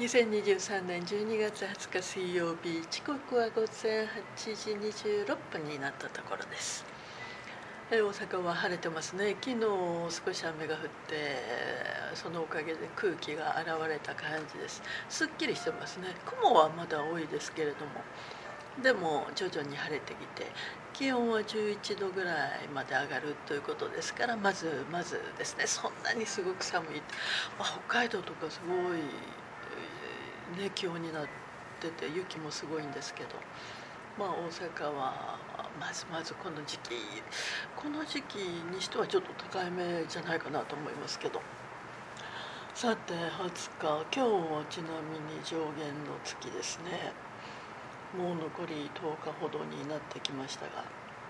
2023年12月20日水曜日、時刻は午前8時26分になったところです。大阪は晴れてますね。昨日少し雨が降ってそのおかげで空気が現れた感じです。すっきりしてますね。雲はまだ多いですけれども、でも徐々に晴れてきて気温は11度ぐらいまで上がるということですから、まずですね、そんなにすごく寒い、北海道とかすごい、気温になってて雪もすごいんですけど、大阪はまずこの時期にしてはちょっと高いめじゃないかなと思いますけど。さて20日、今日はちなみに上限の月ですね。もう残り10日ほどになってきましたが、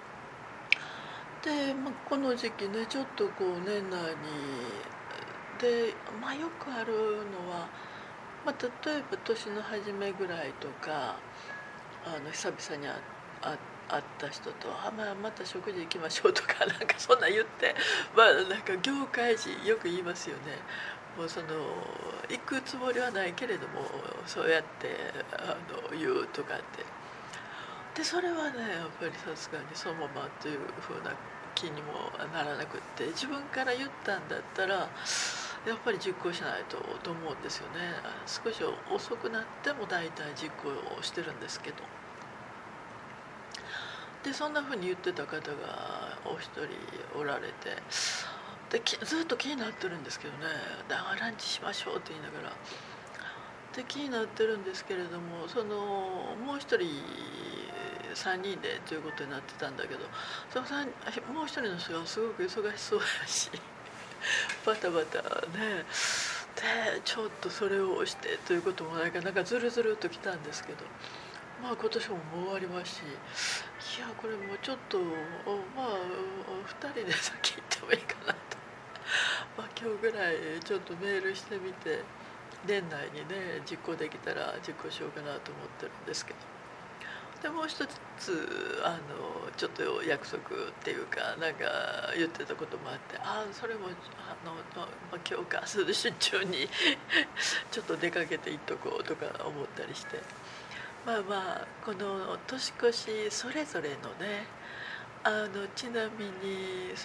で、この時期ね、ちょっとこう年内にで、よくあるのは、例えば年の初めぐらいとか、久々に会った人とまた食事行きましょうとか、なんかそんな言って、なんか業界人よく言いますよね。もう行くつもりはないけれどもそうやって言うとかって。でそれはね、やっぱりさすがにそのままというふうな気にもならなくって、自分から言ったんだったらやっぱり実行しないと思うんですよね。少し遅くなっても大体実行をしてるんですけど。でそんなふうに言ってた方がお一人おられて、でずっと気になってるんですけどね。ランチしましょうって言いながらで気になってるんですけれども、もう一人3人でということになってたんだけど、もう一人の人がすごく忙しそうだしバタバタね、でちょっとそれを押してということもなんかずるずるっと来たんですけど、今年ももう終わりますし、いやこれもうちょっと2人で先行ってもいいかなと今日ぐらいちょっとメールしてみて、年内にね実行できたら実行しようかなと思ってるんですけど。でもう一つちょっと約束っていうかなんか言ってたこともあって、それも今日か明日出張にちょっと出かけていっとこうとか思ったりして、この年越しそれぞれのね、ちなみに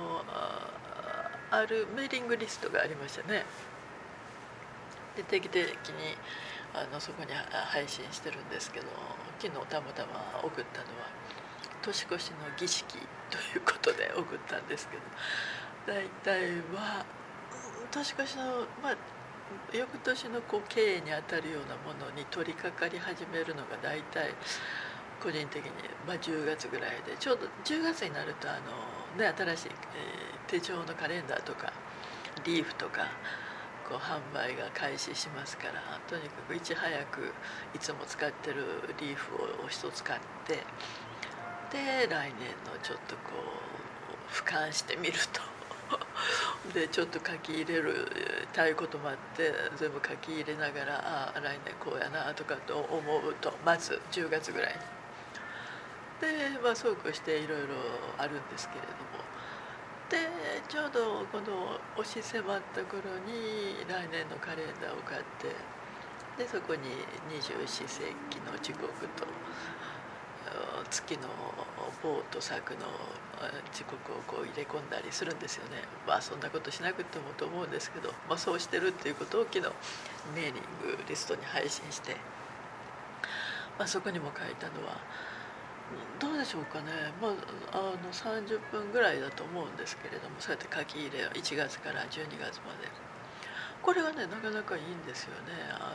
あるメーリングリストがありましたね。で定期的にそこに配信してるんですけど、昨日たまたま送ったのは年越しの儀式ということで送ったんですけど、大体は年越しの、翌年の経営にあたるようなものに取り掛かり始めるのが大体個人的に10月ぐらいで、ちょうど10月になると新しい手帳のカレンダーとかリーフとか販売が開始しますから、とにかくいち早くいつも使ってるリーフを一つ買って、で来年のちょっと俯瞰してみるとでちょっと書き入れるたいこともあって、全部書き入れながら来年こうやなとかと思うと、まず10月ぐらいにで、そうこうしていろいろあるんですけれども、でちょうどこの押し迫った頃に来年のカレンダーを買って、でそこに二十四節気の時刻と月の棒と作の時刻を入れ込んだりするんですよね。そんなことしなくてもと思うんですけど、そうしてるっていうことを昨日メーリングリストに配信して、そこにも書いたのはどうでしょうかね、30分ぐらいだと思うんですけれども、そうやって書き入れを1月から12月まで、これがねなかなかいいんですよね。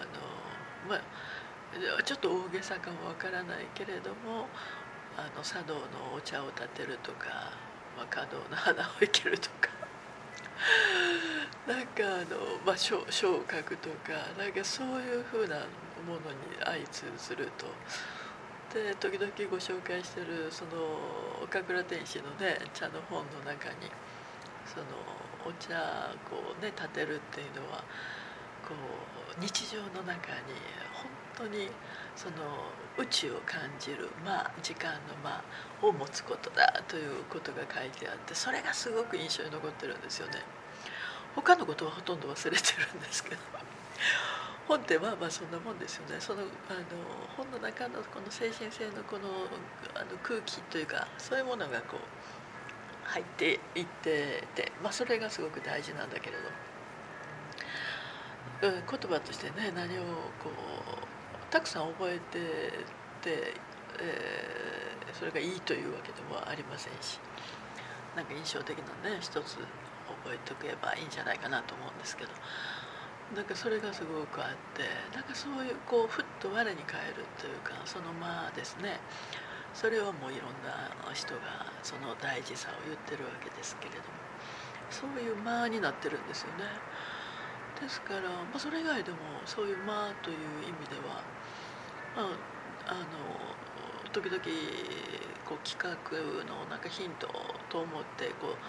ちょっと大げさかもわからないけれども、茶道のお茶を立てるとか、華道の花を生けるとかなんか書を書くとか、なんかそういうふうなものに相通ずると。で時々ご紹介してる岡倉天使のね茶の本の中に、お茶立てるっていうのは日常の中に本当に宇宙を感じる時間のを持つことだということが書いてあって、それがすごく印象に残ってるんですよね。他のことはほとんど忘れてるんですけど本ってまあそんなもんですよね。本の中のこの精神性のこの空気というか、そういうものがこう入っていってて、それがすごく大事なんだけれど、言葉としてね、何をこうたくさん覚えてて、それがいいというわけでもありませんし、なんか印象的なね一つ覚えておけばいいんじゃないかなと思うんですけど、なんかそれがすごくあって、なんかそういうこうふっと我に返るというか、そのですね、それはもういろんな人がその大事さを言ってるわけですけれども、そういうになってるんですよね。ですから、それ以外でもそういうという意味では、時々こう企画のなんかヒントと思ってこう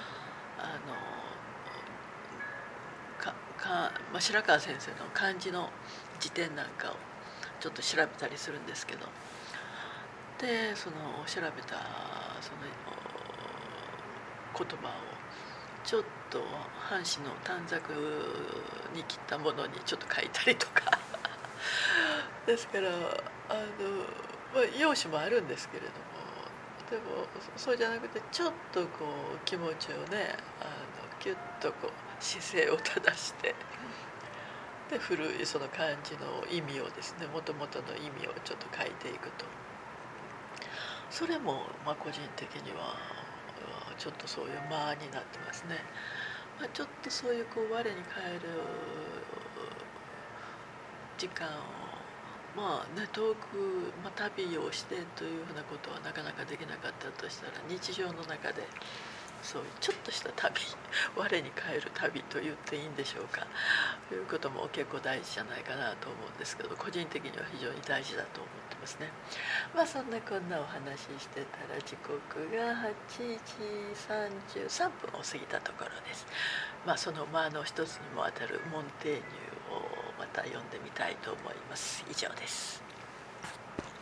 白川先生の漢字の辞典なんかをちょっと調べたりするんですけど、でその調べたその言葉をちょっと半紙の短冊に切ったものにちょっと書いたりとかですから用紙もあるんですけれども、でもそうじゃなくてちょっとこう気持ちをねキュッとこう姿勢を正して、で古いその漢字の意味をですね、もともとの意味をちょっと書いていくと、それも個人的にはちょっとそういうになってますね。ちょっとそういうこう我に返る時間を遠く、旅をしてというふうなことはなかなかできなかったとしたら、日常の中でそういうちょっとした旅我に返る旅と言っていいんでしょうか、ということも結構大事じゃないかなと思うんですけど、個人的には非常に大事だと思ってますね。そんなこんなお話ししてたら時刻が8時33分を過ぎたところです。その一つにもあたるモンテーニュをまた読んでみたいと思います。以上です。